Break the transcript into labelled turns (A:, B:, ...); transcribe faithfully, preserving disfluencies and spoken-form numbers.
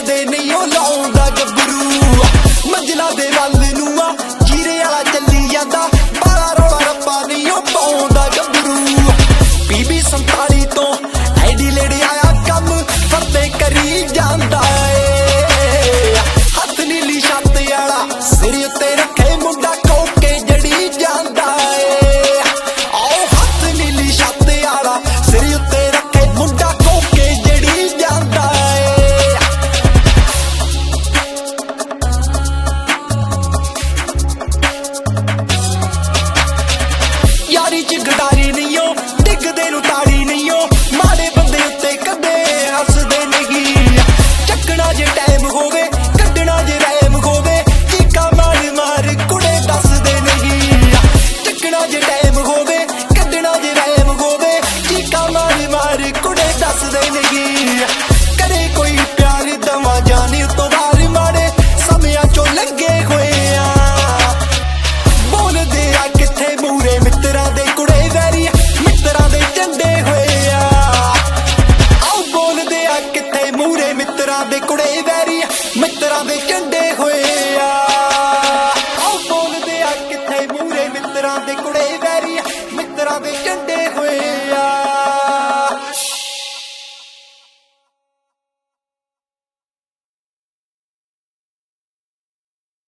A: दे नहीं ओ लाउंदा गबरू मंजिला दे वल नूं आ जीरे वाला चली जांदा बाला रौला रप्पा नहीं ओ पाउंदा गबरू बीबी संताली तो एडी लेड़े आया कम फरते करी जांदा ए हथ नीली छत वाला सिर उत्ते रखे मुंडा कोके जड़ी जांदा ए आओ हथ नीली छत वाला सिर उत्ते रखे मुंडा कोके जड़ी जांदा ए यारी च गडारी नहीं ओ डिगदे नूं ताड़ी नहीं ओ माड़े बंदे उत्ते कदे हसदे नहीं चकना जे टाइम होवे कड्डना जे रैम होवे चीका मार मार कुड़े दसदे नहीं चकना जे टाइम होवे कड्डना जे रैम होवे चीका मार मार कुड़े दसदे नहीं करे कोई प्यार दवा जानी तो बार मारे समयां चों लंघे होए आ बोलदे आ किथे मूरे मित्तरां दे कुड़े वैरी मित्तरां दे झंडे होए आ आओ बोलदे आ किथे मूरे मित्तरां दे कुड़े वैरी मित्तरां दे झंडे